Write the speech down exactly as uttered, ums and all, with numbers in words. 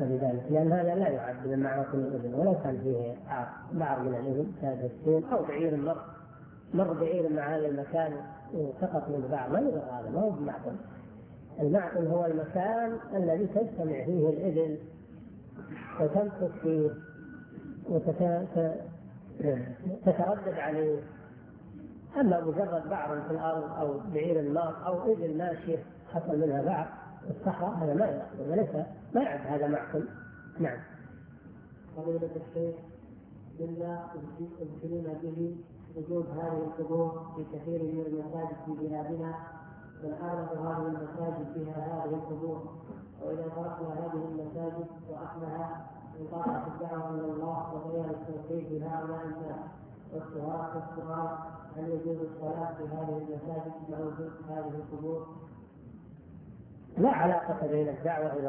بذلك، لأن هذا لا يعد من معاصم الإبل، ولو كان فيه بعض من الإبل كالدستين أو بعير مر مر بعير مع هذا المكان وسقط من بعض، ما يضر، هذا ما هو بمعقل. المعقل هو المكان الذي تجتمع فيه الإبل وتمكث فيه وتتردد عليه. أما مجرد بعر في الأرض أو بعير النار أو إبل ماشية حصل منها بعر في الصحراء، هذا ما يأخذ وليس ما يعد هذا معقل. نعم. فضيلة الشيخ، بالله يمكننا به وجود هذه القبور في كثير من المساجد في بلادنا، والآن هذه المساجد فيها هذه القبور، وإذا تركنا هذه المساجد وأهلها انقطعت الدعوة إلى الله وغير التوحيد لهؤلاء الناس. والسؤال هل يجوز الصلاة في هذه المساجد مع وجود هذه القبور؟ لا علاقة بين الدعوة إلى